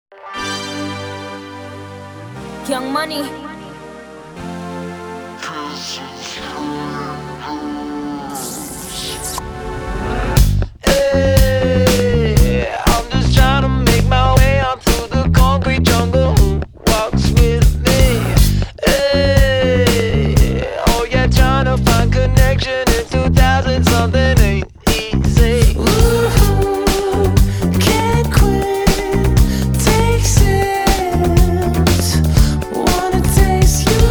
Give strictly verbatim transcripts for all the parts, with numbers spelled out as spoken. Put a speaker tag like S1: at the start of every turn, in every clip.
S1: Young Money.
S2: Hey, I'm just trying to make my way out through the concrete jungle. Who walks with me? Hey, oh yeah, trying to find connection in two thousand something ain't easy.
S3: Ooh, can't quit, take sips, wanna taste you,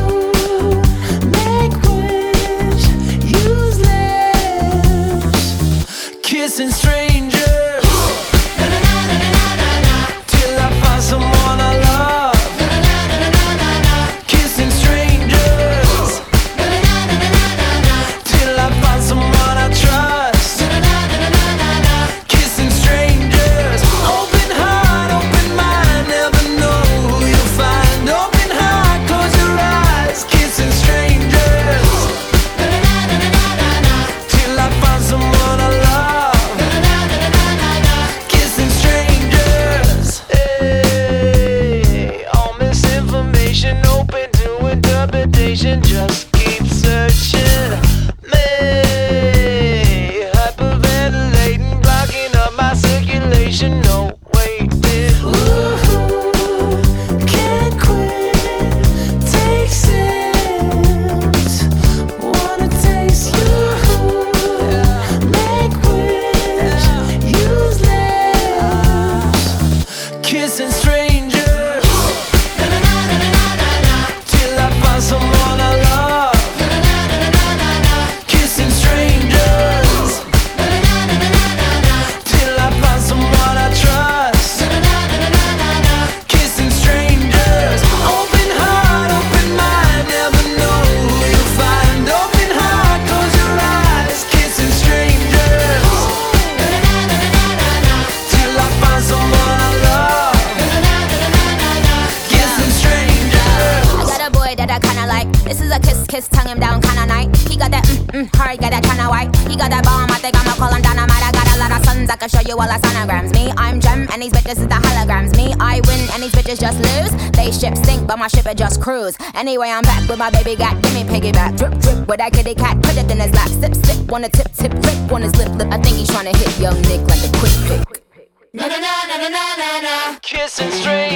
S3: make wish, use lips, kissing strangers, till I find someone I love, kissing strangers, till I find someone I trust. Kissing strangers, open heart, open mind, never know who you'll find. Open heart, close your eyes, kissing strangers, till I find someone I love, kissing strangers.
S2: Hey, all misinformation open to interpretation. Just keep searching. Me, hyperventilating, blocking up my circulation. No waiting.
S3: Ooh, can't quit, take sips, wanna taste you, make wish, use lips, kissing strangers, till I find someone I love, kissing strangers, till I find someone I trust. Kissing strangers, open heart, open mind, never know who you'll find. Open heart, close your eyes, kissing strangers, till I find someone I love, kissing strangers.
S1: I got a boy that I kinda like. This is a kiss, kiss, tongue him down kinda night. He got that mm mm hard, got that kinda white. He got that bomb, I think I'ma call him dynamite. I got a lot of sons, I can show you all the sonograms. Me, I'm Gem, and these bitches is the holograms. Me, I win, and these bitches just lose. They ship sink, but my ship it just cruise. Anyway, I'm back with my baby got. Give me piggyback, drip, drip with that kitty cat. Put it in his lap, sip, sip, wanna tip, tip, rip on his lip, lip. I think he's tryna hit young Nick like a quick pick.
S3: Na na na na na na na.
S2: Kissing strangers.